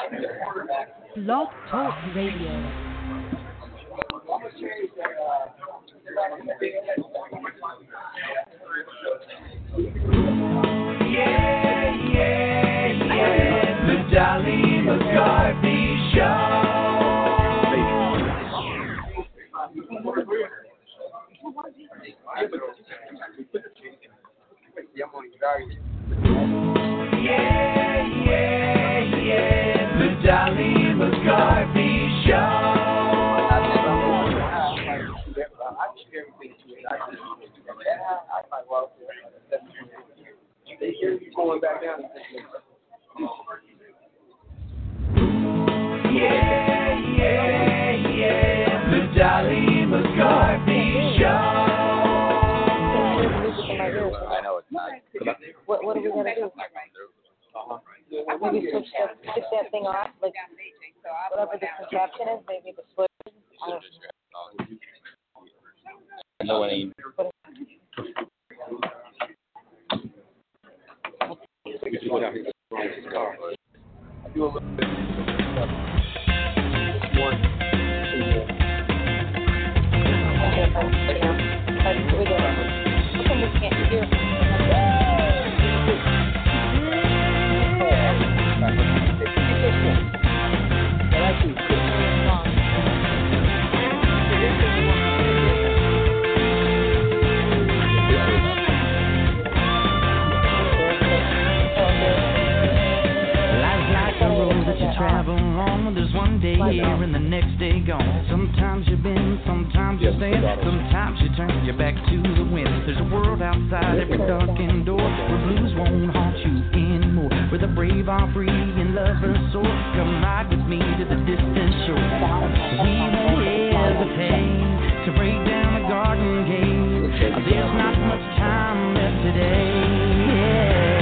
Blog Talk Radio. The Dolly McCarthy Show. The Dolly McCarthy Show. They hear you going back down. The Dolly McCarthy Show. I know it's not. What are we gonna do? Maybe switch that thing off, like whatever the contraption is. Maybe the switch. I know it ain't. Do a little bit. We can't hear. Travel on, there's one day here and the next day gone. Sometimes you bend, sometimes you stand, sometimes you turn your back to the wind. There's a world outside every darkened door where blues won't haunt you anymore, where the brave are free and lovers soar. Come ride with me to the distant shore. We won't hesitate to break down the garden gate. There's not much time left today.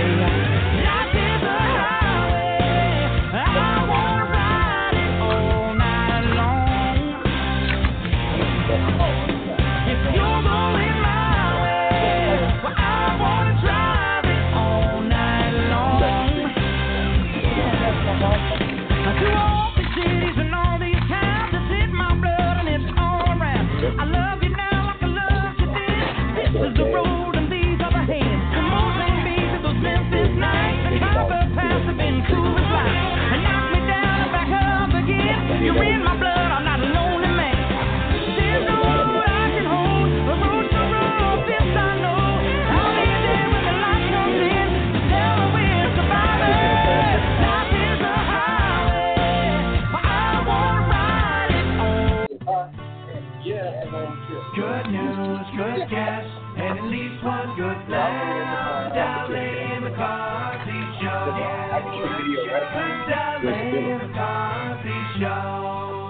You're in my blood, I'm not a lonely man. There's no road I can hold, a road so rough, this I know. I'll be there when the light comes in, to tell her we're surviving. Life is a highway, I wanna ride it on. Good news, good gas, and at least one good laugh. Dolly McCarthy Show. Dolly McCarthy Show.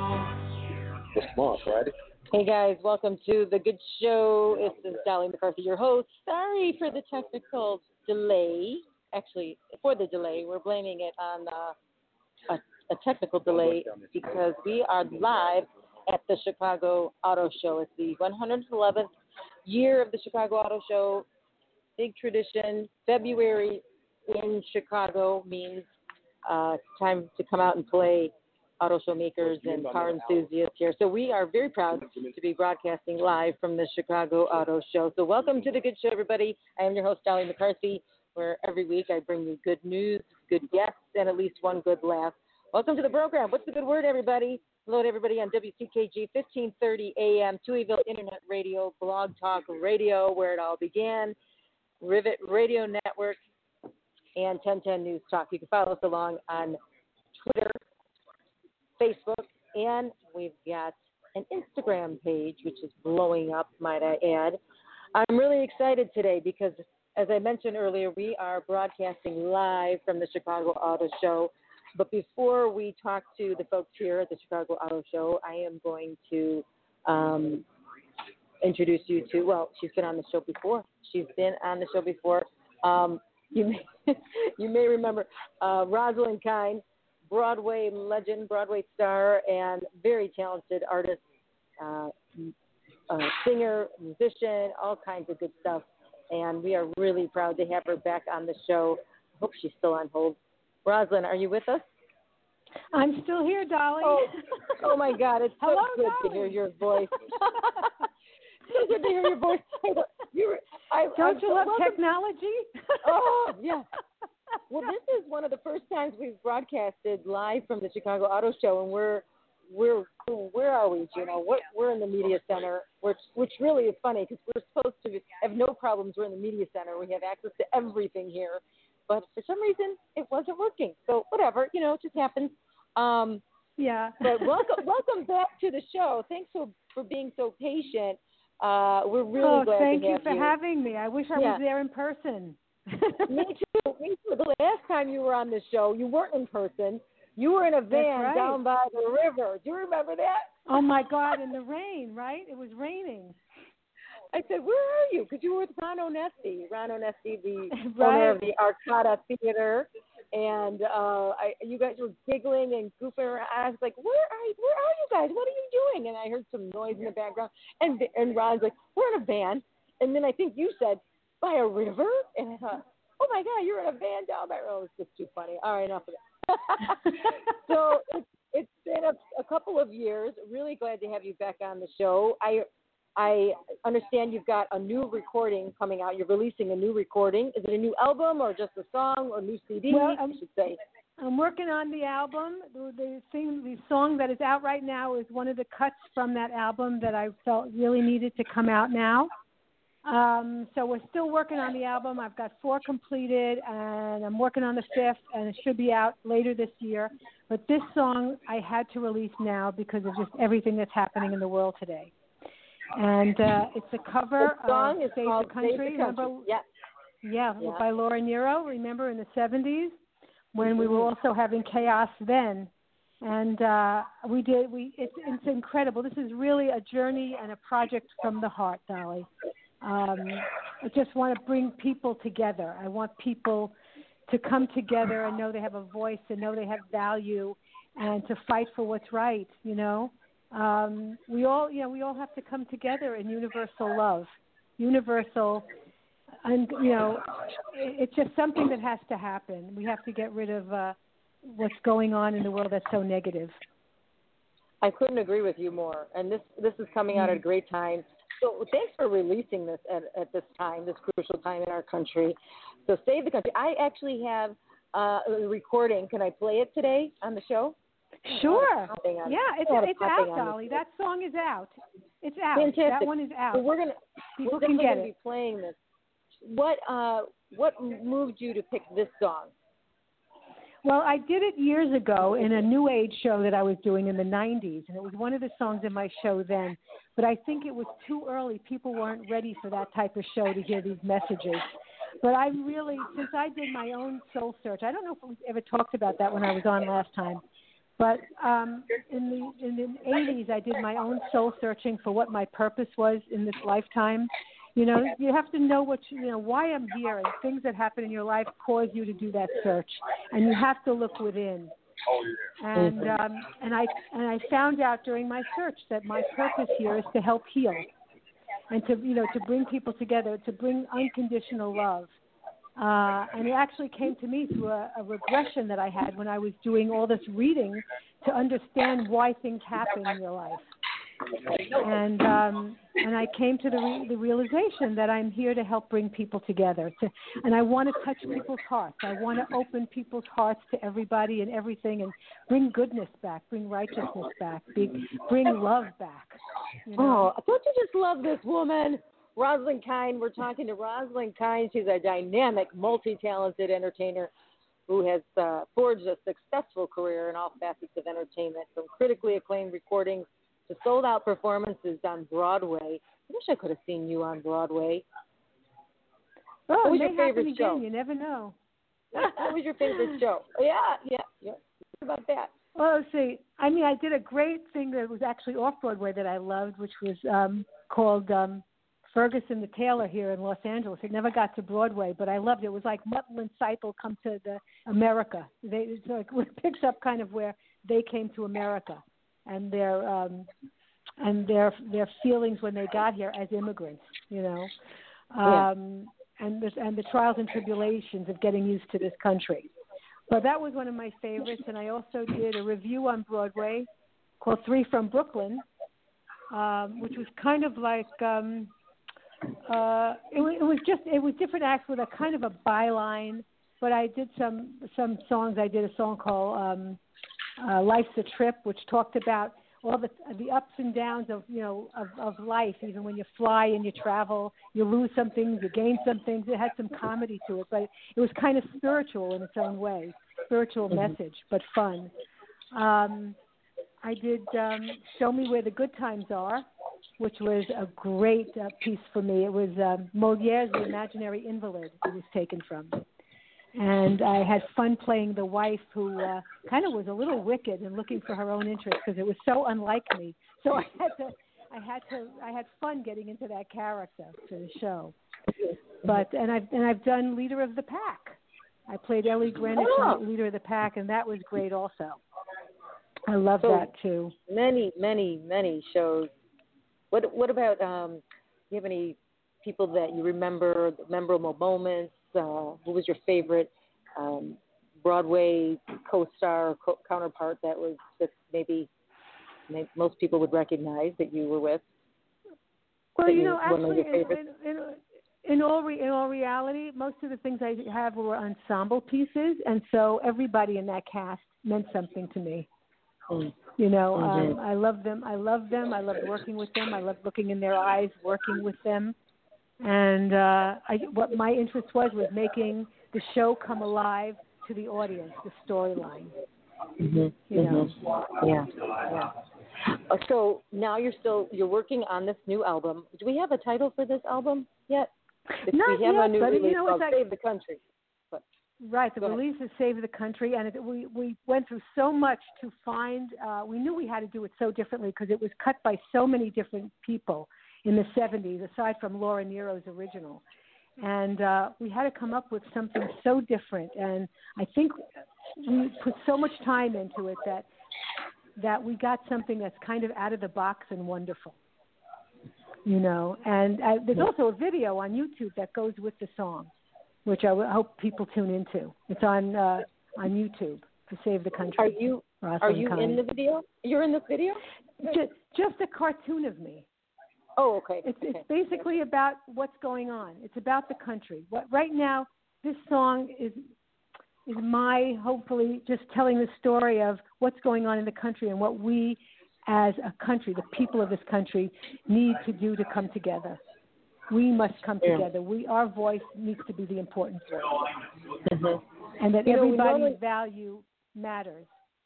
Hey guys, welcome to The Good Show. This is Dolly McCarthy, your host. Sorry for the technical delay. Actually, for the delay, we're blaming it on a technical delay because we are live at the Chicago Auto Show. It's the 111th year of the Chicago Auto Show. Big tradition. February in Chicago means time to come out and play auto show makers and car enthusiasts here. So we are very proud to be broadcasting live from the Chicago Auto Show. So welcome to The Good Show, everybody. I am your host, Dolly McCarthy, where every week I bring you good news, good guests, and at least one good laugh. Welcome to the program. What's the good word, everybody? Hello to everybody on WCKG 1530 AM, Tuieville Internet Radio, Blog Talk Radio, where it all began, Rivet Radio Network, and 1010 News Talk. You can follow us along on Twitter, Facebook, and we've got an Instagram page, which is blowing up, might I add. I'm really excited today because, as I mentioned earlier, we are broadcasting live from the Chicago Auto Show. But before we talk to the folks here at the Chicago Auto Show, I am going to introduce you to, well, she's been on the show before. You may remember Rosalind Kine, Broadway legend, Broadway star, and very talented artist, singer, musician, all kinds of good stuff. And we are really proud to have her back on the show. I hope she's still on hold. Rosalind, are you with us? I'm still here, Dolly. Oh my God, it's so Hello, good to Dolly. hear your voice. So good to hear your voice. Don't you love welcome- technology? Oh, yeah. Well, this is one of the first times we've broadcasted live from the Chicago Auto Show, and where are we, Gino? We're in the media center, which really is funny because we're supposed to have no problems. We're in the media center. We have access to everything here, but for some reason it wasn't working. So whatever, it just happens. Yeah. But welcome back to the show. Thanks for being so patient. We're really glad thank to have you for having me. I wish I was there in person. Me too. The last time you were on the show, you weren't in person. You were in a van down by the river. Do you remember that? Oh, my God, in the rain, right? It was raining. I said, where are you? Because you were with Ron Onesti, the owner of the Arcata Theater. And you guys were giggling and goofing around. I was like, where are you guys? What are you doing? And I heard some noise in the background. And Ron's like, we're in a van. And then I think you said, by a river? And I thought, oh, my God, you're in a van down there. Oh, it's just too funny. All right, enough of that. So it's been a couple of years. Really glad to have you back on the show. I understand you've got a new recording coming out. You're releasing a new recording. Is it a new album or just a song or a new CD, I should say? I'm working on the album. The song that is out right now is one of the cuts from that album that I felt really needed to come out now. So we're still working on the album. I've got 4 completed, and I'm working on the 5th, and it should be out later this year. But this song I had to release now because of just everything that's happening in the world today. And it's a cover of Save the Country. Remember? Yeah, by Laura Nyro. Remember in the 70s when we were also having chaos then. And it's incredible. This is really a journey and a project from the heart, Dolly. I just want to bring people together. I want people to come together and know they have a voice and know they have value and to fight for what's right, We all have to come together in universal love. Universal, and, it's just something that has to happen. We have to get rid of what's going on in the world that's so negative. I couldn't agree with you more. And this is coming out at a great time. So thanks for releasing this at this time, this crucial time in our country. So Save the Country. I actually have a recording. Can I play it today on the show? Sure. Yeah, it's out, Dolly. That song is out. It's out. Fantastic. That one is out. So we're definitely going to be playing this. What moved you to pick this song? Well, I did it years ago in a New Age show that I was doing in the 90s, and it was one of the songs in my show then. But I think it was too early. People weren't ready for that type of show to hear these messages. But I really, since I did my own soul search, I don't know if we ever talked about that when I was on last time, but in the 80s, I did my own soul searching for what my purpose was in this lifetime. You have to know why I'm here, and things that happen in your life cause you to do that search, and you have to look within. And I found out during my search that my purpose here is to help heal, and to bring people together, to bring unconditional love. And it actually came to me through a regression that I had when I was doing all this reading to understand why things happen in your life. And I came to the realization that I'm here to help bring people together. And I want to touch people's hearts. I want to open people's hearts to everybody and everything, and bring goodness back, bring righteousness back, bring love back. Oh, don't you just love this woman? Rosalind Kind. We're talking to Rosalind Kind. She's a dynamic, multi-talented entertainer who has forged a successful career in all facets of entertainment, from critically acclaimed recordings to sold-out performances on Broadway. I wish I could have seen you on Broadway. Oh, what was your favorite show? Again. You never know. What was your favorite show? Yeah. What about that? Well, let's see. I did a great thing that was actually off-Broadway that I loved, which was called Ferguson the Tailor here in Los Angeles. It never got to Broadway, but I loved it. It was like Muttley and Seipel come to America. It picks up kind of where they came to America and their feelings when they got here as immigrants, and the trials and tribulations of getting used to this country. But that was one of my favorites, and I also did a review on Broadway called Three from Brooklyn, which was kind of like it was different acts with a kind of a byline. But I did some songs. I did a song called "Life's a Trip," which talked about all the ups and downs of life. Even when you fly and you travel, you lose some things, you gain some things. It had some comedy to it, but it was kind of spiritual in its own way. Spiritual message, but fun. I did "Show Me Where the Good Times Are," which was a great piece for me. It was Moliere's The Imaginary Invalid it was taken from. And I had fun playing the wife who kind of was a little wicked and looking for her own interest because it was so unlike me. So I had fun getting into that character for the show. But I've done Leader of the Pack. I played Ellie Greenwich in Leader of the Pack, and that was great also. I love that too. Many shows. What about? Do you have any people that you remember, memorable moments? Who was your favorite Broadway co-star or counterpart that maybe most people would recognize that you were with? Well, actually, in all reality, most of the things I have were ensemble pieces, and so everybody in that cast meant something to me. I love them. I loved working with them. I loved looking in their eyes, working with them. And what my interest was making the show come alive to the audience, the storyline. Yeah. So now you're working on this new album. Do we have a title for this album yet? Not we have yet, a new but release it's called like, Save the Country. But, right, the release is Save the Country, and we went through so much to find. We knew we had to do it so differently because it was cut by so many different people in the 70s, aside from Laura Nero's original. And we had to come up with something so different. And I think we put so much time into it that we got something that's kind of out of the box and wonderful. And there's also a video on YouTube that goes with the song, which I hope people tune into. It's on YouTube for Save the Country. Are you in the video? You're in this video? Just a cartoon of me. Oh, okay. It's basically about what's going on. It's about the country. Right now, this song is my, hopefully, just telling the story of what's going on in the country and what we, as a country, the people of this country, need to do to come together. We must come together. Our voice needs to be the important voice. And that everybody's value matters.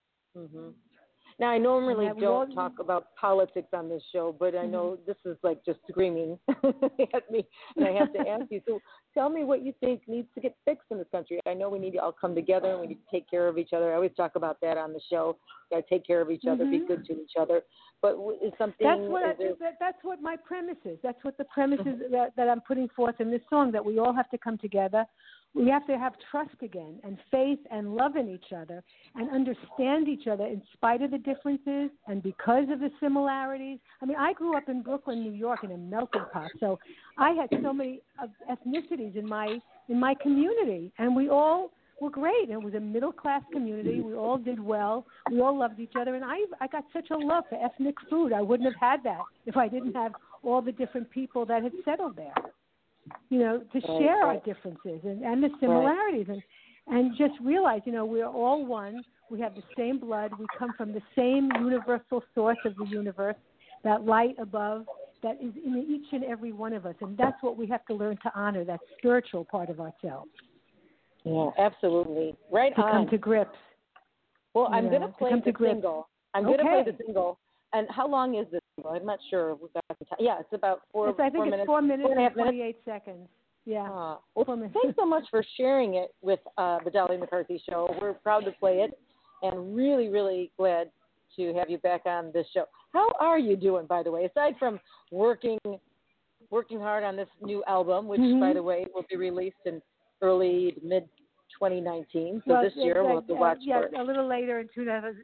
Now, I normally don't talk about politics on this show, but I know this is like just screaming at me, and I have to ask you. So tell me what you think needs to get fixed in this country. I know we need to all come together, and we need to take care of each other. I always talk about that on the show. Got to take care of each other, be good to each other. But is something... That's what my premise is. That's what the premise is that I'm putting forth in this song, that we all have to come together. We have to have trust again and faith and love in each other and understand each other in spite of the differences and because of the similarities. I mean, I grew up in Brooklyn, New York, in a melting pot, so I had so many ethnicities in my community, and we all were great. It was a middle-class community. We all did well. We all loved each other, and I got such a love for ethnic food. I wouldn't have had that if I didn't have all the different people that had settled there. To share our differences and the similarities and just realize, we're all one. We have the same blood. We come from the same universal source of the universe, that light above that is in each and every one of us. And that's what we have to learn to honor, that spiritual part of ourselves. Yeah, absolutely. Right to on. Come to grips. Well, I'm going to play the single. I'm going to play the single. And how long is this? I'm not sure. We've got some time. Yeah, it's about 4 minutes. It's 4 minutes and 28 seconds. Yeah. Well, thanks so much for sharing it with the Dolly McCarthy Show. We're proud to play it and really, really glad to have you back on this show. How are you doing, by the way, aside from working hard on this new album, which, by the way, will be released in early to mid-2019. So this year we'll have to watch for it. A little later in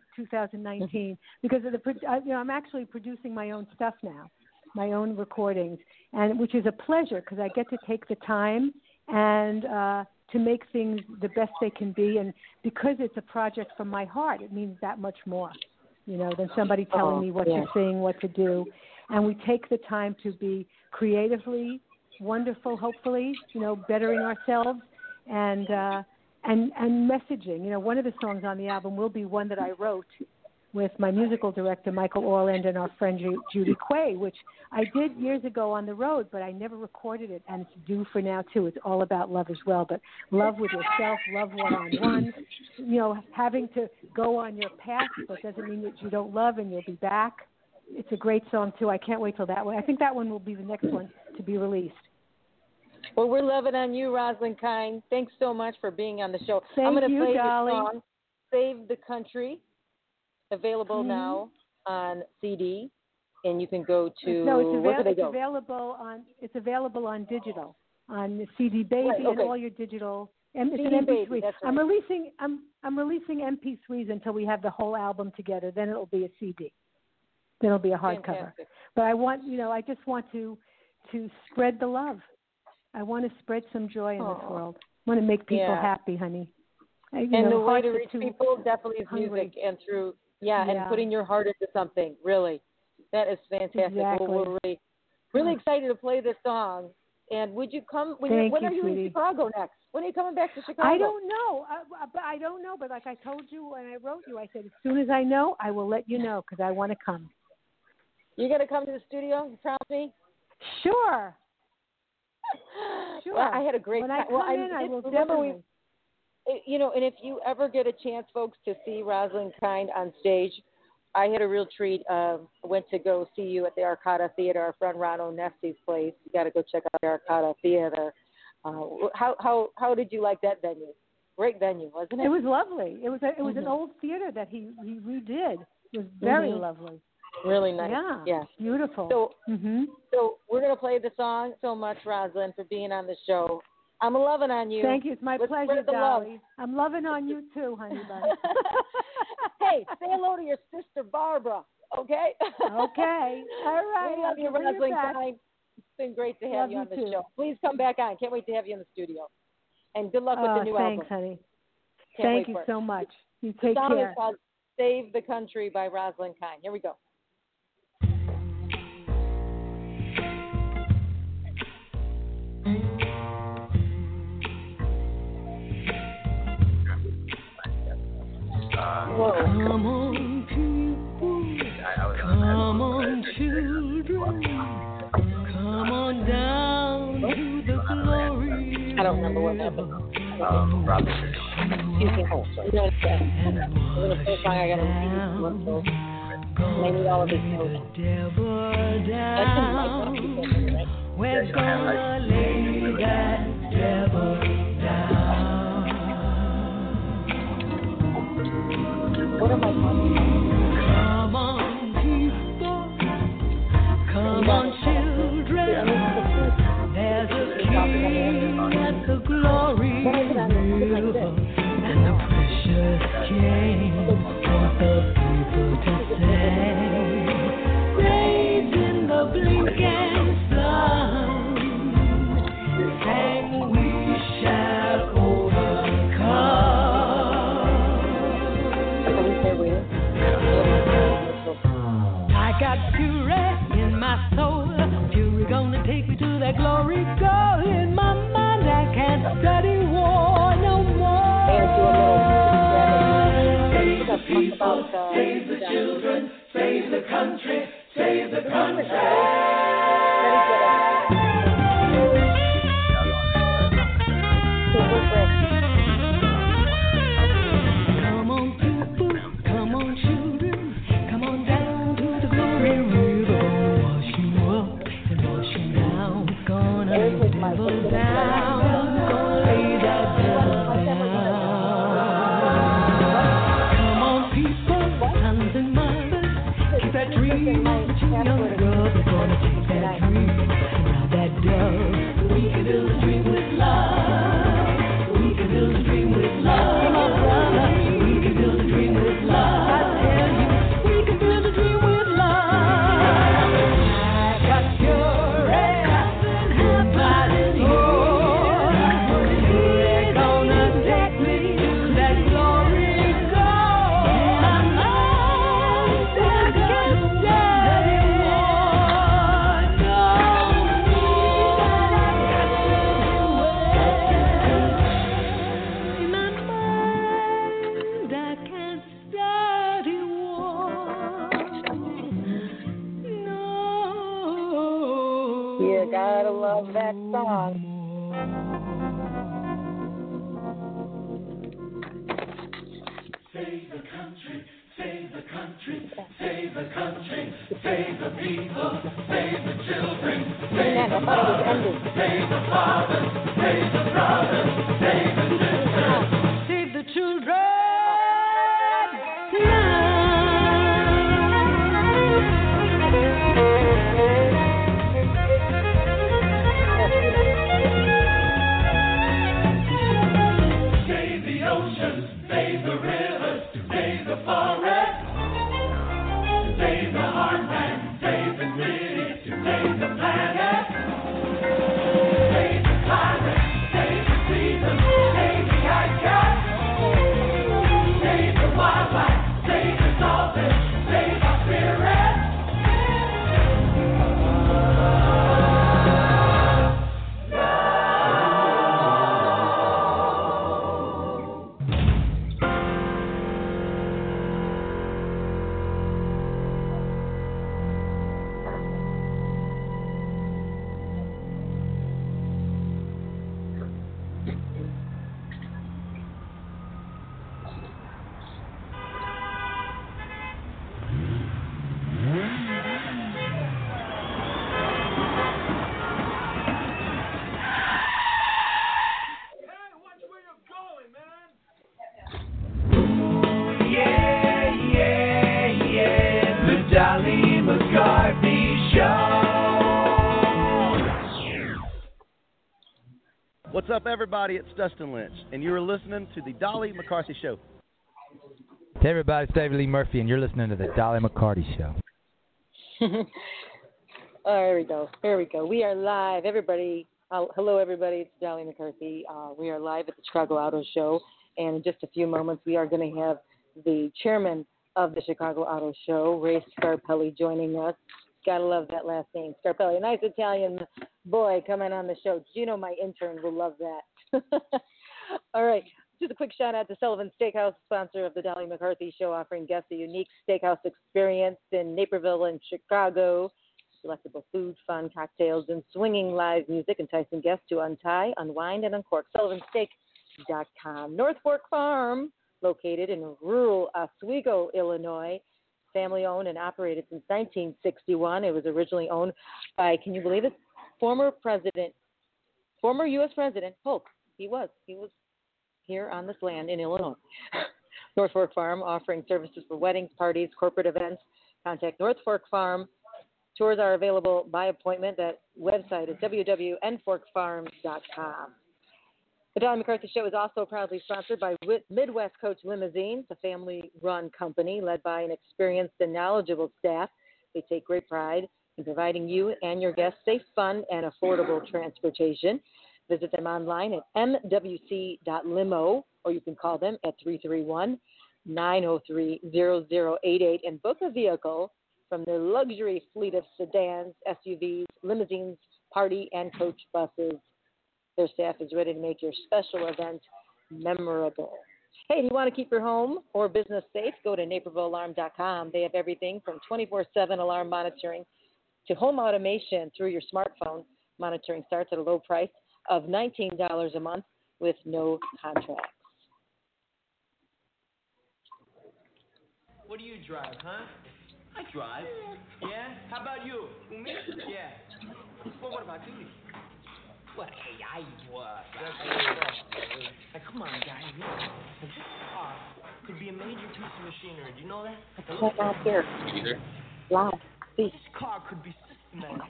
2019 because of I'm actually producing my own stuff now, my own recordings, and which is a pleasure because I get to take the time and to make things the best they can be. And because it's a project from my heart, it means that much more, than somebody telling me what to sing, what to do. And we take the time to be creatively wonderful, hopefully, bettering ourselves and messaging. One of the songs on the album will be one that I wrote with my musical director, Michael Orland, and our friend Judy Quay, which I did years ago on the road, but I never recorded it, and it's due for now, too. It's all about love as well, but love with yourself, love one-on-one, having to go on your path, but doesn't mean that you don't love and you'll be back. It's a great song, too. I can't wait till that one. I think that one will be the next one to be released. Well, we're loving on you, Rosalind Kind. Thanks so much for being on the show. I'm Thank going to you, play Dolly. the song, Save the Country, available now on CD, and you can go to it's available on digital, on the CD Baby and all your digital. And it's CD an MP3. Baby, that's right. I'm releasing MP3s until we have the whole album together. Then it'll be a CD. Then it'll be a hardcover. Fantastic. But I just want to spread the love. I want to spread some joy in this world. I want to make people happy, honey. And the way to reach people definitely is music and through and putting your heart into something. Really, that is fantastic. Exactly. Well, we're really excited to play this song. And would you come? When are you sweetie. in Chicago next? When are you coming back to Chicago? I don't know. I don't know. But like I told you when I wrote you, I said as soon as I know, I will let you know because I want to come. You gonna come to the studio? You promise me? Sure. Sure. Well, I had a great time. Well, I will definitely. And if you ever get a chance, folks, to see Rosalind Kind on stage, I had a real treat. Went to go see you at the Arcada Theater, our friend Ron Onesti's place. You got to go check out the Arcada Theater. How did you like that venue? Great venue, wasn't it? It was lovely. It was an old theater that he redid. It was very lovely. Really nice. Yeah. Beautiful. So we're going to play the song. So much, Rosalind, for being on the show. I'm loving on you. Thank you. It's my Let's pleasure, Dolly. Love. I'm loving on you too, honey bun. Hey, say hello to your sister Barbara, okay? Okay. All right. We love you, Rosalind Kind. It's been great to have you on the show. Please come back on. Can't wait to have you in the studio. And good luck with the new album. Thanks, honey. Thank you so much. You take care. The song is called Save the Country by Rosalind Kind. Here we go. Come on, people. Come on, children. Come on down to the glory. I don't remember what happened. Excuse me. Oh, sorry. You know what's that? The first song I got to I need all of his notes. That's in my right? We're gonna lay that devil down. What am I talking about? Come on, people. Come on, children. There's a king at the glory river, and the precious king wants the people to sing. Raising the blinking sun, and we shall overcome. I got fury in my soul. Fury gonna take me to that glory goal. In my mind I can't study war no more. Save the people, save the children, save the country, save the country. Come on people, come on children, come on down to the glory river. Gonna wash you up and wash you down. Gonna lay the devil down. Gonna lay that devil down. Come on people, sons and mothers, keep that dream, your young brother. Gonna take that dream. here. Gotta love that song. Save the country, save the country, save the country, save the people, save the children, save the mothers, save the fathers, save the brothers, save the sisters, save the children. Save the oceans, save the rivers, save the forest, save the heartland, save the city, save the planet, save the climate, save the seasons, save the ice cap, save the wildlife, save the dolphins, save our spirit. Dolly McCarthy Show. What's up, everybody? It's Dustin Lynch, and you're listening to the Dolly McCarthy Show. Hey, everybody, it's David Lee Murphy, and you're listening to the Dolly McCarthy Show. Oh, here we go. Here we go. We are live, everybody. Hello, everybody. It's Dolly McCarthy. We are live at the Chicago Auto Show, and in just a few moments, we are going to have the chairman of the Chicago Auto Show, Ray Scarpelli, joining us. Gotta love that last name, Scarpelli. A nice Italian boy coming on the show. Gino, my intern, will love that. All right. Just a quick shout out to Sullivan Steakhouse, sponsor of the Dolly McCarthy Show, offering guests a unique steakhouse experience in Naperville and Chicago. Delectable food, fun cocktails, and swinging live music, enticing guests to untie, unwind, and uncork. SullivanSteak.com. North Fork Farm, located in rural Oswego, Illinois. Family owned and operated since 1961. It was originally owned by, can you believe it, former U.S. President Polk. He was here on this land in Illinois. North Fork Farm, offering services for weddings, parties, corporate events. Contact North Fork Farm. Tours are available by appointment. That website is www.nforkfarms.com. The Dolly McCarthy Show is also proudly sponsored by Midwest Coach Limousines, a family-run company led by an experienced and knowledgeable staff. They take great pride in providing you and your guests safe, fun, and affordable transportation. Visit them online at mwc.limo, or you can call them at 331-903-0088 and book a vehicle from their luxury fleet of sedans, SUVs, limousines, party, and coach buses. Their staff is ready to make your special event memorable. Hey, do you want to keep your home or business safe? Go to NapervilleAlarm.com. They have everything from 24/7 alarm monitoring to home automation through your smartphone. Monitoring starts at a low price of $19 a month with no contracts. What do you drive, huh? I drive. Yeah? How about you? Me? Yeah. Well, what about you? What? Hey, I was. Hey, come on, guys. This car could be a major piece of machinery. Do you know that? Check out here. Live. This car could be systematic,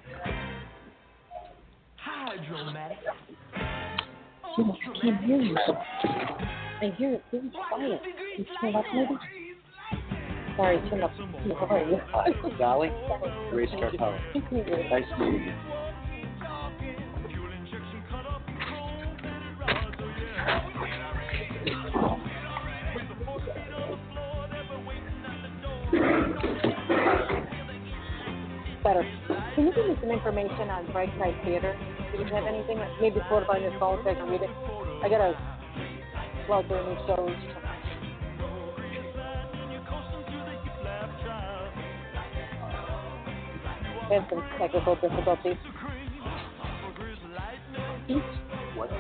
hydromatic. I can't hear you. I hear it really quiet. You turn up maybe? Sorry, turn up. How are you? Dolly? Ray Scarpelli. Nice to meet you. Better. Can you give me some information on Brightside Theater? Do you have anything? Maybe pull it up on your phone so I can read it. I got a well, there are new shows. I have some technical difficulties. What?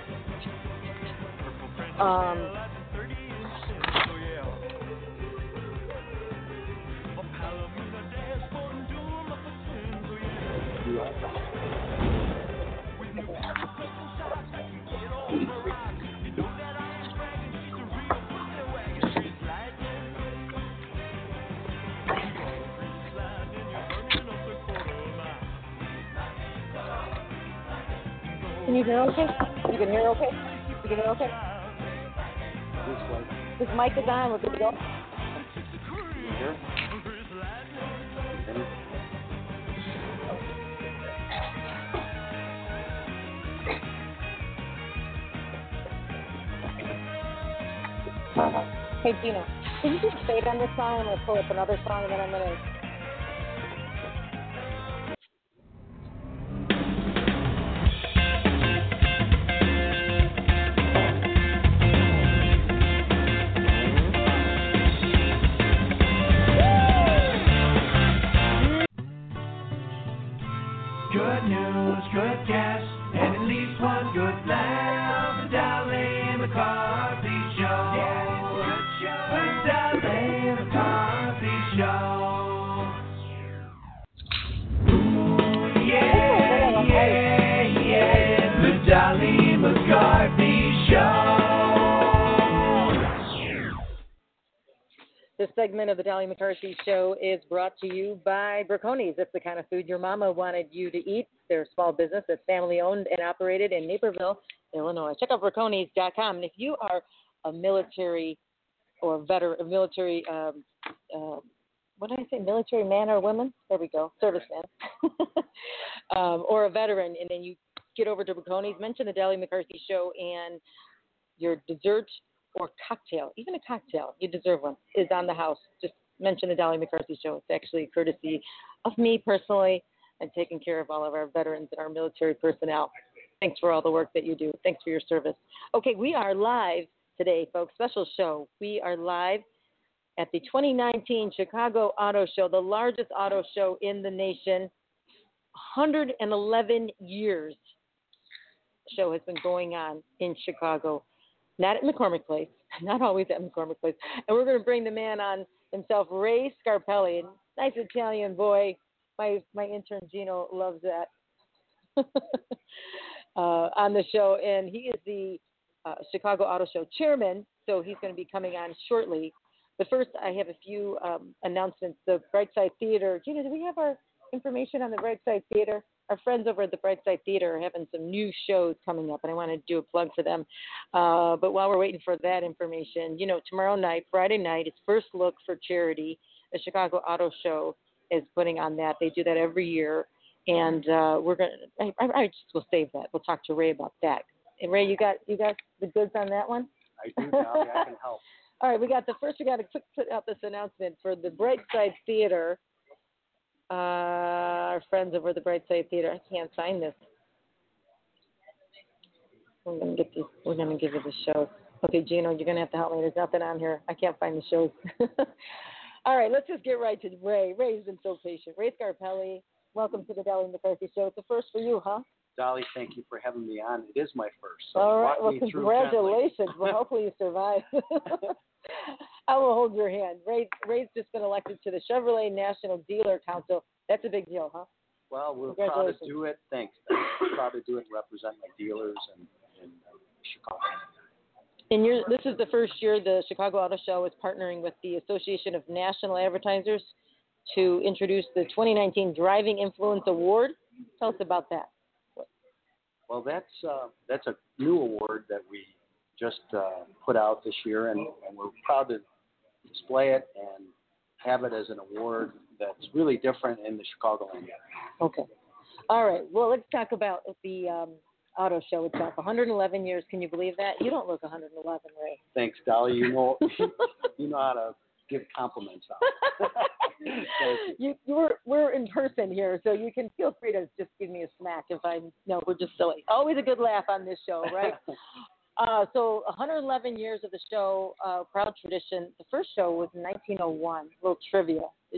Can you hear okay? You can hear okay? You can hear okay? This mic is on. We're good to go. You hear? Hey, Gino, can you just fade on this song? I'm going to pull up another song, and then I'm going to... Good news, good guess, and at least one good laugh. The Dolly McCarthy Show. Yeah, it's a good show. The Dolly McCarthy Show. Ooh, yeah, yeah, yeah. The Dolly McCarthy Show. This segment of the Dolly McCarthy Show is brought to you by Braconi's. It's the kind of food your mama wanted you to eat. They're a small business that's family-owned and operated in Naperville, Illinois. Check out Braconis.com. And if you are a military or veteran, what did I say, military man or woman? There we go, serviceman. Or a veteran, and then you get over to Braconi's, mention the Dolly McCarthy Show, and your dessert or cocktail, even a cocktail, you deserve one, is on the house. Just mention the Dolly McCarthy Show. It's actually courtesy of me personally and taking care of all of our veterans and our military personnel. Thanks for all the work that you do. Thanks for your service. Okay, we are live today, folks. Special show. We are live at the 2019 Chicago Auto Show, the largest auto show in the nation. 111 years the show has been going on in Chicago. Not at McCormick Place, not always at McCormick Place. And we're going to bring the man on himself, Ray Scarpelli, a nice Italian boy. My intern Gino loves that. On the show. And he is the Chicago Auto Show chairman, so he's going to be coming on shortly. But first, I have a few announcements. The Brightside Theater. Gino, do we have our information on the Brightside Theater? Our friends over at the Brightside Theater are having some new shows coming up, and I want to do a plug for them. But while we're waiting for that information, tomorrow night, Friday night, it's First Look for Charity. The Chicago Auto Show is putting on that. They do that every year, and we're going to. I just will save that. We'll talk to Ray about that. And Ray, you got the goods on that one? I do, Dolly. I can help. All right, we got to quick put out this announcement for the Brightside Theater. Our friends over at the Brightside Theater. I can't sign this. We're gonna give you the show. Okay, Gino, you're gonna have to help me. There's nothing on here. I can't find the shows. All right, let's just get right to Ray. Ray's been so patient. Ray Scarpelli, welcome to the Dolly McCarthy Show. It's the first for you, huh? Dolly, thank you for having me on. It is my first. So all right. Well, walk me through congratulations. Well, hopefully you survive. I will hold your hand. Ray's just been elected to the Chevrolet National Dealer Council. That's a big deal, huh? Well, we're proud to do it. Thanks. We're proud to do it and represent my dealers in Chicago. And this is the first year the Chicago Auto Show is partnering with the Association of National Advertisers to introduce the 2019 Driving Influence Award. Tell us about that. Well, that's a new award that we just put out this year, and we're proud to display it and have it as an award that's really different in the Chicagoland area. Okay. All right. Well, let's talk about the auto show itself. 111 years. Can you believe that? You don't look 111, Ray. Thanks, Dolly. You know how to give compliments out. Thank you. We're in person here, so you can feel free to just give me a smack if we're just silly. Always a good laugh on this show, right? So 111 years of the show, proud tradition. The first show was in 1901. A little trivia.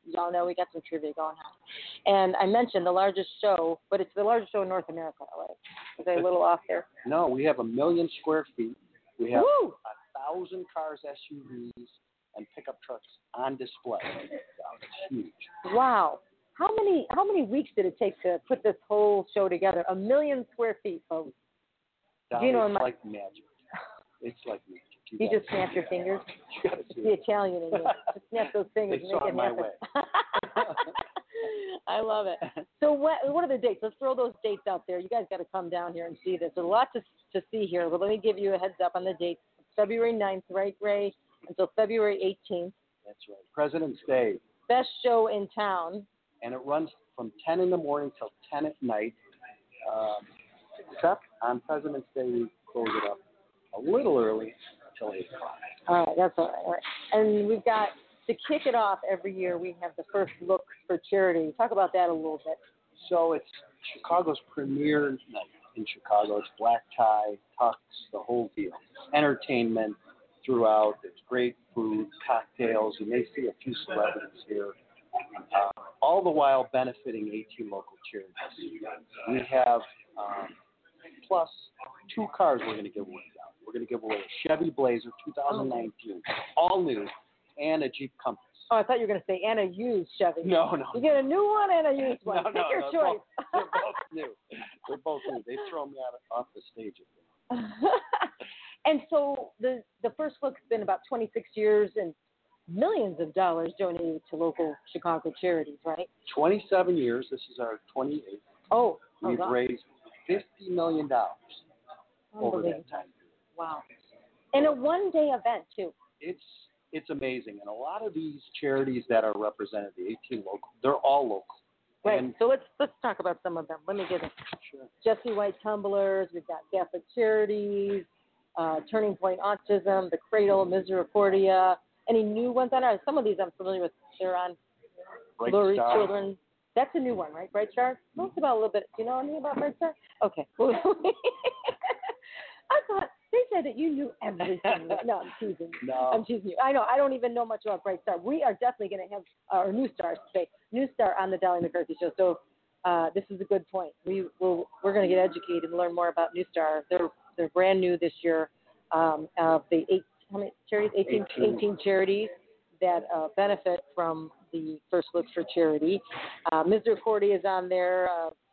y'all know we got some trivia going on. And I mentioned the largest show, but it's the largest show in North America, right? Was I a little off there? No, we have 1 million square feet. We have Woo! 1,000 cars, SUVs, and pickup trucks on display. It's huge. Wow. How many weeks did it take to put this whole show together? 1 million square feet, folks. Dolly, You know, it's like magic. It's like magic. You just snap your fingers. You gotta It's see the it. Italian in you. Just snap those fingers They and make saw it it my happen. way. I love it. So what are the dates? Let's throw those dates out there. You guys got to come down here and see this. There's a lot to see here, but let me give you a heads up on the dates. February 9th, right, Ray, until February 18th. That's right. President's Day. Best show in town. And it runs from 10 in the morning till 10 at night. Except on President's Day, we close it up a little early until 8 o'clock. All right, that's all right. All right. And we've got, to kick it off every year, we have the First Look for Charity. Talk about that a little bit. So it's Chicago's premier night in Chicago. It's black tie, tux, the whole deal. Entertainment throughout. There's great food, cocktails. You may see a few celebrities here. All the while benefiting 18 local charities. We have plus 2 cars we're going to give away now. We're going to give away a Chevy Blazer 2019, all new, and a Jeep Compass. Oh, I thought you were going to say, and a used Chevy. No. You get a new one and a used one. No, Pick your no, choice. They're both new. They're both new. They throw me off the stage. And so the First Look's been about 26 years and millions of dollars donated to local Chicago charities, right? 27 years. This is our 28th. Oh, We've wow. raised $50 million over that time. Wow. And a one-day event, too. It's amazing. And a lot of these charities that are represented, the 18 local, they're all local. Right. And So let's talk about some of them. Let me give them. sure. Jesse White Tumblers. We've got Catholic Charities, Turning Point Autism, The Cradle, Misericordia. Any new ones on ours? Some of these I'm familiar with. They're on Bright Lurie's Star. Children. That's a new one, right? Bright Star? Tell us about a little bit. Do you know anything about Bright Star? Okay. I thought they said that you knew everything. No, I'm teasing you. No. I'm teasing you. I know. I don't even know much about Bright Star. We are definitely going to have our New Star on the Dolly McCarthy Show. So this is a good point. We're going to get educated and learn more about New Star. They're brand new this year. Of the how many charities? 18 charities that benefit from the First Look for Charity. Misericordia is on there.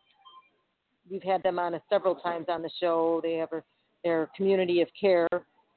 We've had them on several times on the show. They have their community of care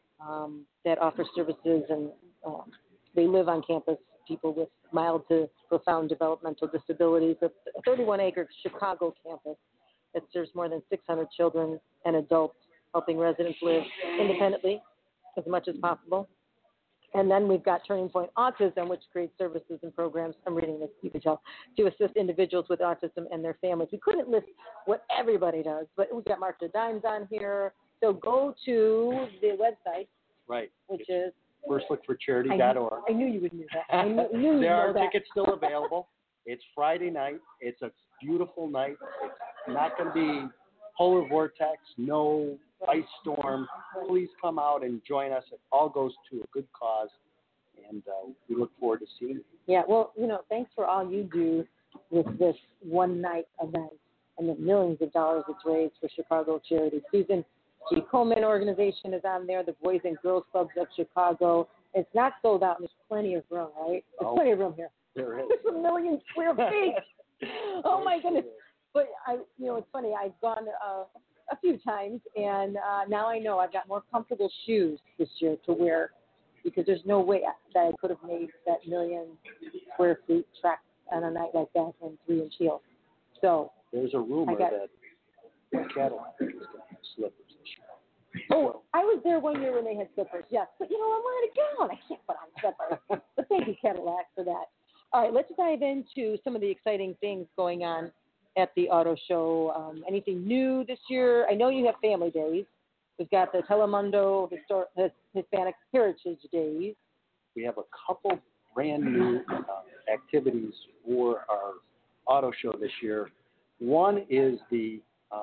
that offers services, and they live on campus, people with mild to profound developmental disabilities. It's a 31-acre Chicago campus that serves more than 600 children and adults, helping residents live independently as much as possible. And then we've got Turning Point Autism, which creates services and programs, I'm reading this, you can tell, to assist individuals with autism and their families. We couldn't list what everybody does, but we've got Mark the Dimes on here. So go to the website, Right. which is firstlookforcharity.org. I knew you would know that. I knew you'd There are know that. tickets still available. It's Friday night. It's a beautiful night. It's not going to be polar vortex, no ice storm. Please come out and join us. It all goes to a good cause, and we look forward to seeing you. Yeah, well, thanks for all you do with this one-night event and the millions of dollars it's raised for Chicago charities. Susan G. Komen organization is on there, the Boys and Girls Clubs of Chicago. It's not sold out, and there's plenty of room, right? There's plenty of room here. There is. There's 1 million square feet. Oh, my goodness. But, it's funny. I've gone a few times, and now I know I've got more comfortable shoes this year to wear because there's no way that I could have made that 1 million square feet track on a night like that in 3-inch heels. So there's a rumor that Cadillac is going to have slippers this year. Oh, I was there one year when they had slippers, yes. But, I'm wearing a gown. I can't put on slippers. But thank you, Cadillac, for that. All right, let's dive into some of the exciting things going on at the auto show. Anything new this year? I know you have family days. We've got the Telemundo Hispanic Heritage Days. We have a couple brand new activities for our auto show this year. One is the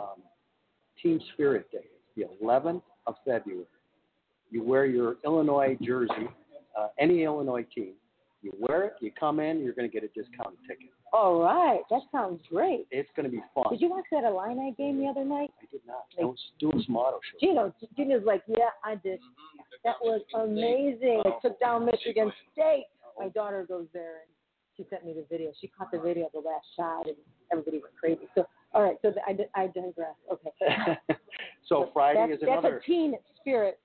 Team Spirit Day, the 11th of February. You wear your Illinois jersey, any Illinois team. You wear it, you come in, you're going to get a discounted ticket. All right. That sounds great. It's going to be fun. Did you watch that Illini game the other night? I did not. I was doing some auto shows. Gino's like, yeah, I did. That was amazing. It took down Michigan State. My daughter goes there, and she sent me the video. She caught the video of the last shot, and everybody went crazy. So, all right, so I digress. Okay. So Friday is another. That's a teen spirit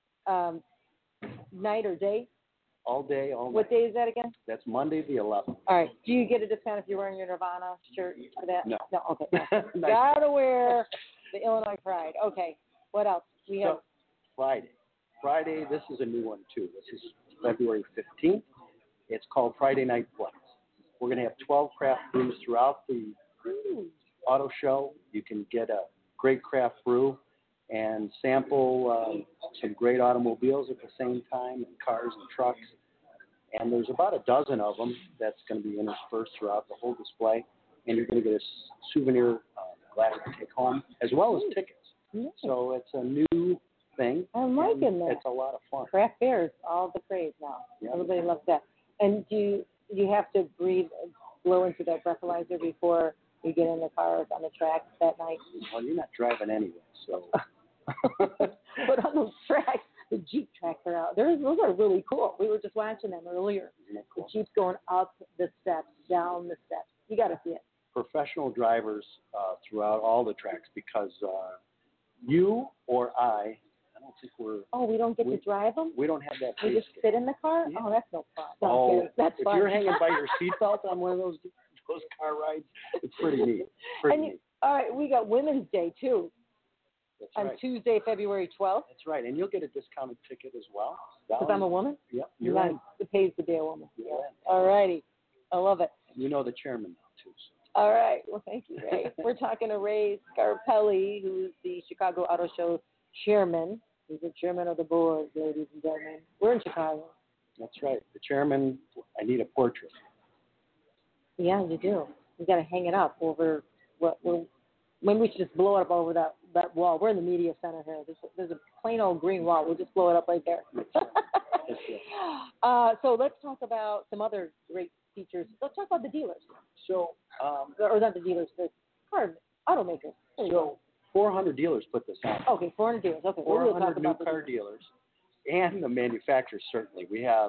night or day? All day, all night. What day is that again? That's Monday the 11th. All right. Do you get a discount if you're wearing your Nirvana shirt for that? No. No, okay. No. Gotta wear the Illinois Pride. Okay. What else? We have Friday. Friday, this is a new one too. This is February 15th. It's called Friday Night Flex. We're going to have 12 craft brews throughout the auto show. You can get a great craft brew and sample some great automobiles at the same time, and cars and trucks. And there's about a dozen of them that's going to be interspersed throughout the whole display. And you're going to get a souvenir glass to take home, as well as tickets. So it's a new thing. I'm liking that. It's a lot of fun. Craft beers, all the craze now. Yeah. Everybody loves that. And do you have to blow into that breathalyzer before you get in the cars on the track that night? Well, you're not driving anyway, so. But on those tracks, the Jeep tracks are out. Those are really cool. We were just watching them earlier. Isn't that cool? The Jeep's going up the steps, down the steps. You got to see it. Professional drivers throughout all the tracks, because you or I don't think we're. Oh, we don't get to drive them? We don't have that. We just sit in the car? Yeah. Oh, that's no fun. Oh, that's if fun. you're hanging by your seatbelt on one of those car rides, it's pretty neat. Neat. All right, we got Women's Day too. That's on right. Tuesday, February 12th. That's right, and you'll get a discounted ticket as well. Because I'm a woman? Yep. Nice. It pays to be a woman. You're in. All righty. I love it. You know the chairman now, too. So. All right. Well, thank you, Ray. We're talking to Ray Scarpelli, who's the Chicago Auto Show chairman. He's the chairman of the board, ladies and gentlemen. We're in Chicago. That's right. The chairman, I need a portrait. Yeah, you do. You got to hang it up over maybe we should just blow it up over that wall. We're in the media center here. There's a plain old green wall. We'll just blow it up right there. So let's talk about some other great features. Let's talk about the dealers. So, or not the dealers, the car automakers. So 400 dealers put this on. Okay, 400 dealers. Okay, 400 new car dealers and the manufacturers, certainly. We have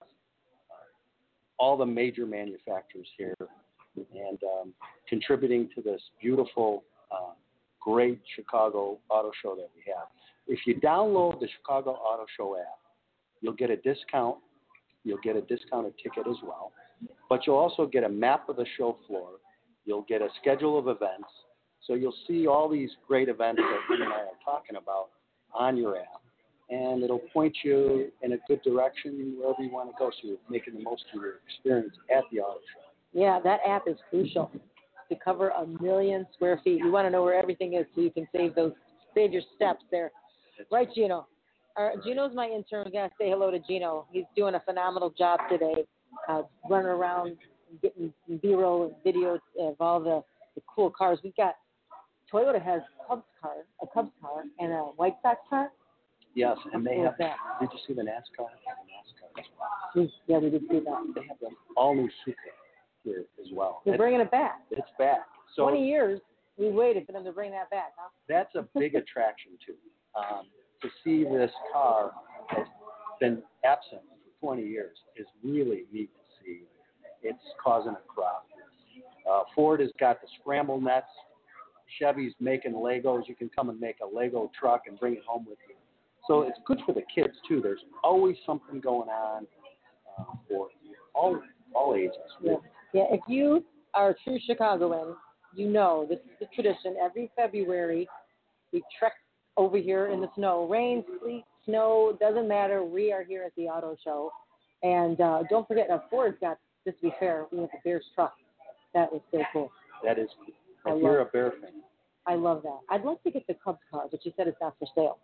all the major manufacturers here and contributing to this beautiful, great Chicago Auto Show that we have. If you download the Chicago Auto Show app, you'll get a discount. You'll get a discounted ticket as well. But you'll also get a map of the show floor. You'll get a schedule of events. So you'll see all these great events that you and I are talking about on your app. And it'll point you in a good direction wherever you want to go, so you're making the most of your experience at the auto show. Yeah, that app is crucial to cover 1 million square feet. You want to know where everything is so you can save your steps there. Right, Gino? Gino's my intern. We got to say hello to Gino. He's doing a phenomenal job today, running around, getting B-roll and videos of all the cool cars. We've got Toyota has a Cubs car, and a White Sox car. Yes, and they have. That? Did you see the NASCAR? They have a NASCAR as well. Yeah, we did see that. They have the all-new Supra here as well. They're bringing it back. It's back. So 20 years we waited for them to bring that back, huh? That's a big attraction too. To see this car that's been absent for 20 years is really neat to see. It's causing a crowd. Ford has got the scramble nets. Chevy's making Legos. You can come and make a Lego truck and bring it home with you. So it's good for the kids too. There's always something going on for all ages. Really. Yeah, if you are a true Chicagoan, you know this is the tradition. Every February, we trek over here in the snow. Rain, sleet, snow, doesn't matter. We are here at the auto show. And don't forget, Ford's got, just to be fair, we have a Bears truck. That was so cool. That is cool. If you're a Bear fan. I love that. I'd like to get the Cubs car, but you said it's not for sale.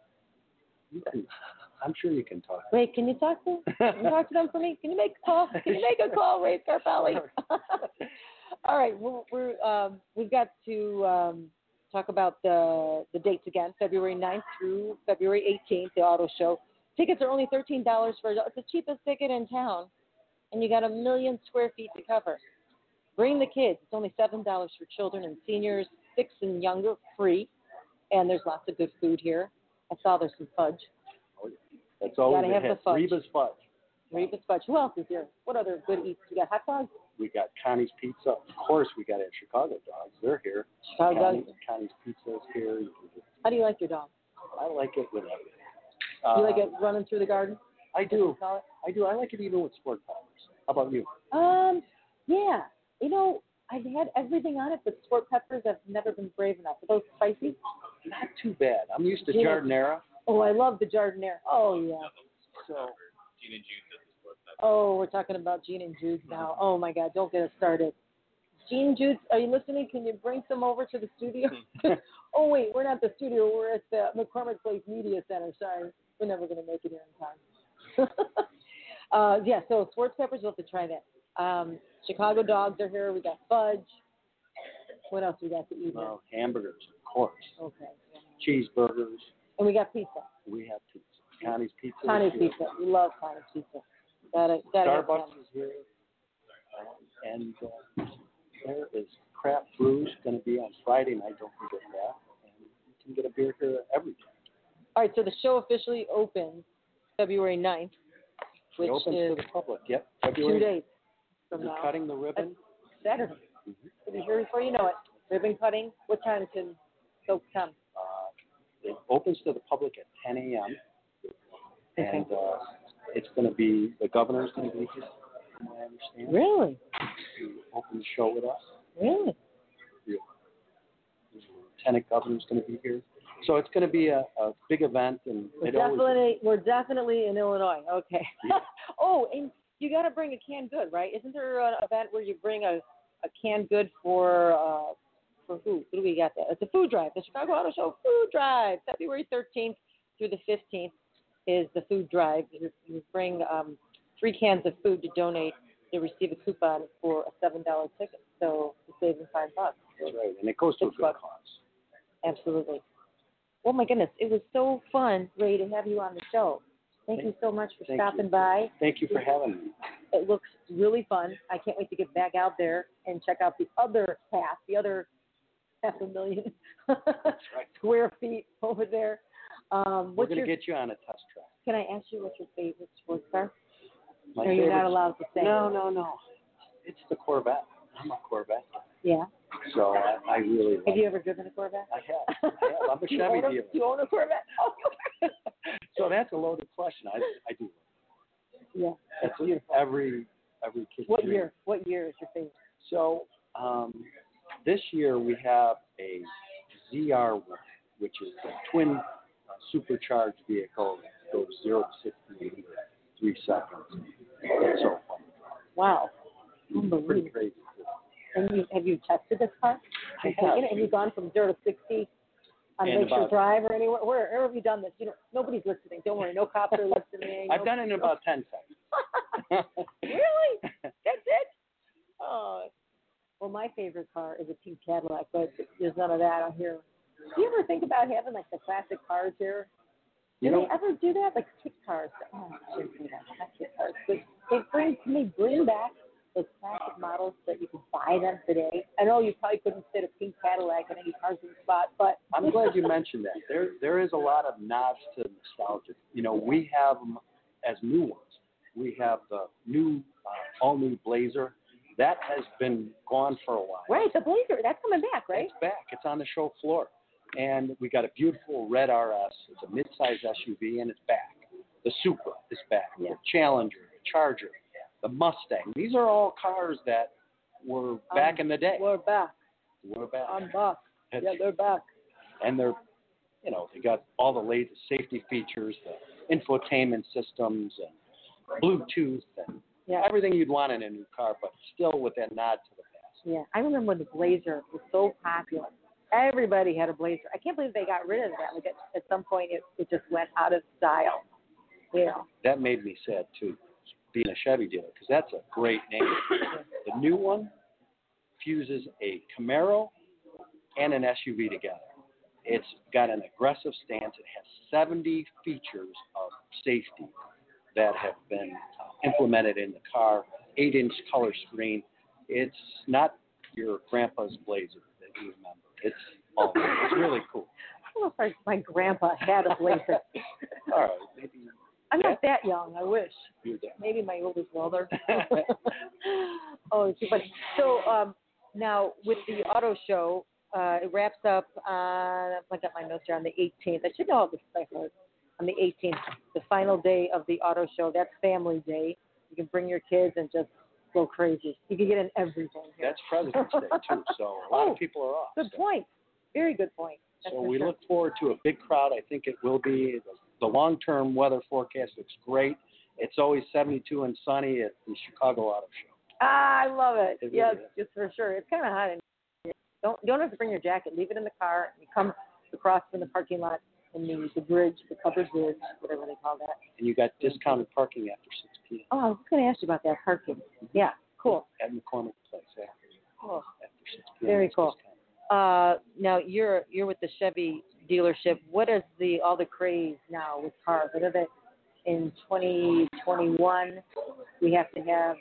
I'm sure you can talk. Wait, can you talk to them? Can you talk to them for me? Can you make a call? Can you make a call, Ray Scarpelli? All right, we've got to talk about the dates again, February 9th through February 18th, the auto show. Tickets are only $13 it's the cheapest ticket in town. and you got 1 million square feet to cover. Bring the kids. It's only $7 for children and seniors, 6 and younger, free. And there's lots of good food here. I saw there's some fudge. Oh, yeah. That's always Gotta have the fudge. Reba's fudge. Reba's fudge. Who else is here? What other good eats? You got hot dogs? We got Connie's Pizza. Of course, we got at Chicago Dogs. They're here. Chicago Dogs. Connie's Pizza is here. How do you like your dog? I like it with everything. Do you like it running through the garden? I do. I do. I like it even with sport peppers. How about you? Yeah. You know, I've had everything on it, but sport peppers, I've never been brave enough. Are those spicy? Not too bad. I'm used to Gina. Jardinera. Oh, I love the Jardinera. Oh, yeah. So, Gene and Jude does the sport pepper. Oh, we're talking about Gene and Jude now. Oh, my God. Don't get us started. Gene and Jude, are you listening? Can you bring some over to the studio? Oh, wait. We're not the studio. We're at the McCormick Place Media Center. Sorry. We're never going to make it here in time. Yeah, so sports peppers, we'll have to try that. Chicago Dogs are here. We got fudge. What else we got to eat? Well, hamburgers, of course. Okay. Cheeseburgers. And we got pizza. We have pizza. Connie's Pizza. Connie's Pizza. We love Connie's Pizza. Gotta Starbucks is here. And there is Craft Brews going to be on Friday night. Don't forget that. And you can get a beer here every day. All right, so the show officially opens February 9th, which it opens is to the public. Yep. February 2 days from We're now. cutting the ribbon. That's Saturday. It'll be here before you know it. Ribbon cutting. What time can folks come? It opens to the public at 10 a.m. And it's going to be, the governor's going to be here, from what I understand. Really? To open the show with us. Really? The lieutenant governor's going to be here. So it's going to be a big event. And we're definitely in Illinois. Okay. Yeah. Oh, and you got to bring a canned good, right? Isn't there an event where you bring a canned good for who? What do we got there? It's a food drive. The Chicago Auto Show food drive. February 13th through the 15th is the food drive. You bring 3 cans of food to donate. You receive a coupon for a $7 ticket. So you're saving $5. That's right. And it goes to a good cause. Absolutely. Oh, my goodness. It was so fun, Ray, to have you on the show. Thank you so much for stopping by. Thank you for having me. It looks really fun. I can't wait to get back out there and check out the other half, the other 500,000 square feet over there. We're going to get you on a test track. Can I ask you what's your favorite sports car? Or you're not allowed to say? No. It's the Corvette. I'm a Corvette guy. Yeah. So I really Have you ever driven a Corvette? I have. I'm a Chevy dealer. Do you own a Corvette? Oh. So that's a loaded question. I do. Yeah. That's every kid's What dream. year? What year is your favorite? So this year we have a ZR1, which is a twin supercharged vehicle that goes 0 to 60 in 3 seconds. It's so fun. Wow. Pretty crazy. And have you tested this car? I have. Have you gone from 0 to 60 on Lakeshore Drive or anywhere? Where have you done this? Nobody's listening. Don't worry. No cops are listening. I've done it in about 10 seconds. Really? That's it? Oh. Well, my favorite car is a pink Cadillac, but there's none of that out here. Do you ever think about having, like, the classic cars here? Do they ever do that? Like kit cars? Oh, I shouldn't say that. Not kit cars. But can they bring back those classic models that you can buy them today? I know you probably couldn't fit a pink Cadillac in any parking spot, but I'm glad you mentioned that. There is a lot of nods to nostalgia. We have them as new ones. We have the new, all-new Blazer. That has been gone for a while. Right, the Blazer. That's coming back, right? It's back. It's on the show floor. And we got a beautiful red RS. It's a mid-size SUV, and it's back. The Supra is back. Yeah. The Challenger, the Charger, the Mustang. These are all cars that were back in the day. We're back. We're back. I'm back. Yeah, they're back. And they're, they got all the latest safety features, the infotainment systems, and Bluetooth, and everything you'd want in a new car, but still with that nod to the past. Yeah, I remember when the Blazer was so popular. Everybody had a Blazer. I can't believe they got rid of that. Like at some point, it just went out of style. Yeah. That made me sad too, being a Chevy dealer, because that's a great name. The new one fuses a Camaro and an SUV together. It's got an aggressive stance. It has 70 features of safety that have been implemented in the car. 8-inch color screen. It's not your grandpa's Blazer that you remember. It's really cool. I don't know if my grandpa had a Blazer. All right, maybe. I'm not that young. I wish. You're that. Maybe my oldest brother. Oh, it's too funny. So now with the auto show, it wraps up on, I got my notes here, on the 18th. I should know all this by heart. On the 18th, the final day of the auto show. That's family day. You can bring your kids and just go crazy. You can get in everything here. That's President's Day, too, so a lot of people are off. Good point. Very good point. That's So for we sure. look forward to a big crowd. I think it will be. The long-term weather forecast looks great. It's always 72 and sunny at the Chicago Auto Show. Ah, I love it. It Yes, really is. just for sure. It's kind of hot in here. You don't have to bring your jacket. Leave it in the car. You come across from the parking lot in the bridge, the covered bridge, whatever they call that. And you got discounted parking after 6 p.m. Oh, I was going to ask you about that parking. Yeah, cool. At McCormick Place Oh, after 6 p.m. very It's cool. discounted. Now you're with the Chevy dealership. What is all the craze now with cars? What are they in 2021? We have to have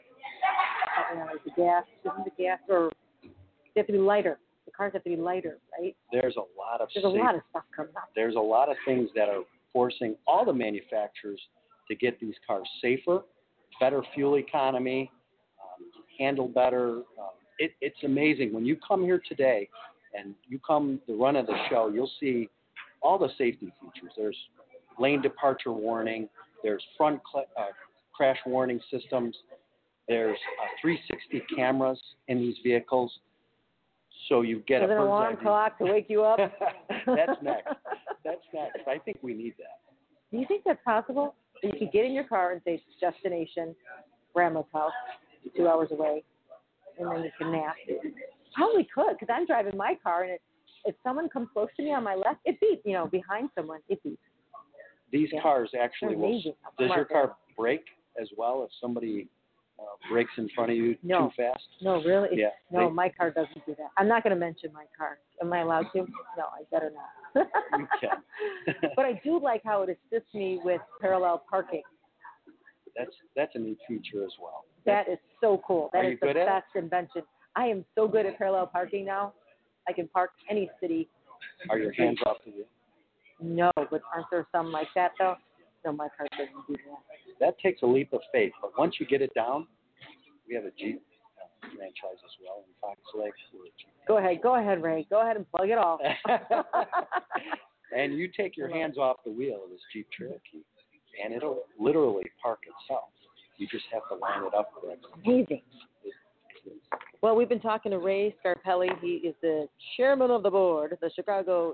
the gas. Isn't the gas or they have to be lighter? The cars have to be lighter, right? There's a lot of There's a lot of stuff coming up. There's a lot of things that are forcing all the manufacturers to get these cars safer, better fuel economy, handle better. It's amazing. When you come here today and you come the run of the show, you'll see all the safety features. There's lane departure warning. There's front crash warning systems. There's 360 cameras in these vehicles. So you get Is a it an bird's alarm eye view. clock to wake you up? That's next. That's next. I think we need that. Do you think that's possible? That you could get in your car and say destination, grandma's house, 2 hours away, and then you can nap. Probably could, because I'm driving my car, and if someone comes close to me on my left, it beeps. Behind someone, it beeps. These Yeah. cars actually They're will. amazing. Does your car brake as well if somebody brakes in front of you No. too fast? No, really? Yeah. No, my car doesn't do that. I'm not going to mention my car. Am I allowed to? No, I better not. You can. But I do like how it assists me with parallel parking. That's a neat feature as well. That is so cool. That Are is you the good at it? best invention. I am so good at parallel parking now. I can park any city. Are your hands off the wheel? No, but aren't there some like that though? No, my car doesn't do that. That takes a leap of faith. But once you get it down, we have a Jeep franchise as well in Fox Lake. We're a Jeep. Go ahead, Ray. Go ahead and plug it all. And you take your hands off the wheel of this Jeep Cherokee, and it'll literally park itself. You just have to line it up correctly. Amazing. Well, we've been talking to Ray Scarpelli. He is the chairman of the board, the Chicago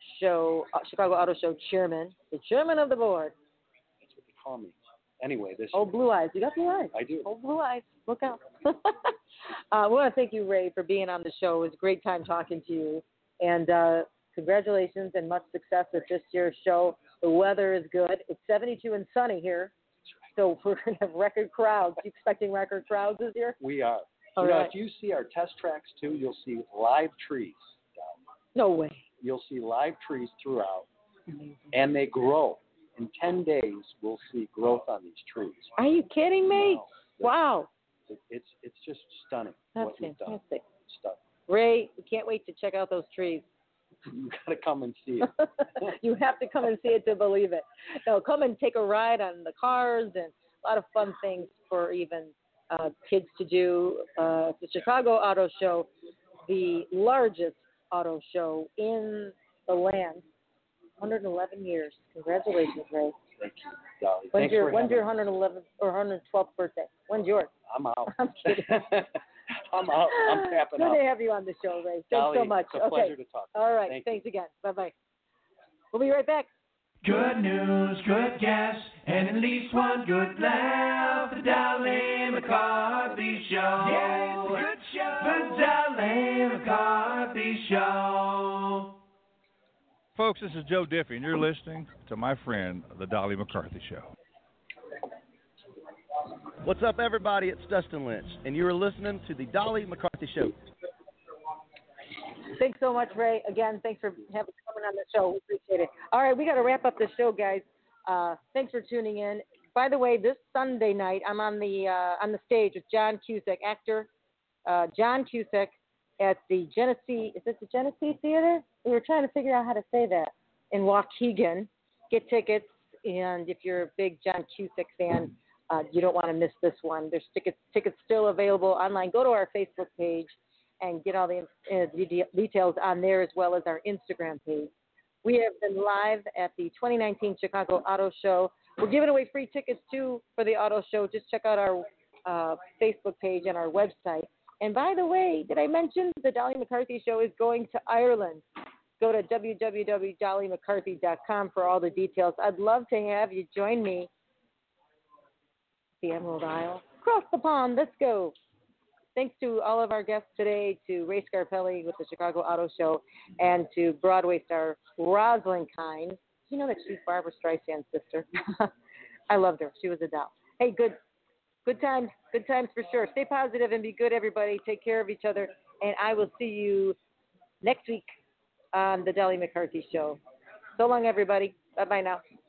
Auto Show chairman, the chairman of the board. That's what they call me. Anyway, this. Oh, blue eyes. You got blue eyes. I do. Oh, blue eyes. Look out. We want to thank you, Ray, for being on the show. It was a great time talking to you. And congratulations and much success with this year's show. The weather is good. It's 72 and sunny here. So we're going to have record crowds. You expecting record crowds this year? We are. All right. If you see our test tracks too, you'll see live trees. No way. You'll see live trees throughout, Amazing. and they grow. In 10 days, we'll see growth on these trees. Are you kidding me? No, Wow. it's just stunning. That's what we've done. fantastic. Stunning. Ray, we can't wait to check out those trees. You got to come and see it. You have to come and see it to believe it. No, come and take a ride on the cars and a lot of fun things for even kids to do. The Chicago Auto Show, the largest auto show in the land, 111 years. Congratulations, Ray. Thank you, Dolly. When's Thanks your for having me. 111th or 112th birthday? When's yours? I'm out. I'm kidding. I'm out. I'm tapping Good out. to have you on the show, Ray. Thanks Dolly, so much. It's a Okay. pleasure to talk. All right. Thank Thanks again. Bye-bye. We'll be right back. Good news, good gas, and at least one good laugh. The Dolly McCarthy Show. Yeah, it's a good show. The Dolly McCarthy Show. Folks, this is Joe Diffie, and you're listening to my friend, The Dolly McCarthy Show. What's up, everybody? It's Dustin Lynch, and you are listening to the Dolly McCarthy Show. Thanks so much, Ray. Again, thanks for coming on the show. We appreciate it. All right, we got to wrap up the show, guys. Thanks for tuning in. By the way, this Sunday night, I'm on the stage with John Cusack, actor John Cusack, at the Genesee. Is it the Genesee Theater? We were trying to figure out how to say that in Waukegan. Get tickets, and if you're a big John Cusack fan, you don't want to miss this one. There's tickets still available online. Go to our Facebook page and get all the details on there, as well as our Instagram page. We have been live at the 2019 Chicago Auto Show. We're giving away free tickets, too, for the auto show. Just check out our Facebook page and our website. And by the way, did I mention the Dolly McCarthy Show is going to Ireland? Go to www.dollymccarthy.com for all the details. I'd love to have you join me. The Emerald Isle. Across the pond. Let's go. Thanks to all of our guests today, to Ray Scarpelli with the Chicago Auto Show, and to Broadway star Rosalind Kine. Did you know that she's Barbara Streisand's sister? I loved her. She was a doll. Hey, good times for sure. Stay positive and be good, everybody. Take care of each other, and I will see you next week on the Dolly McCarthy Show. So long, everybody. Bye-bye now.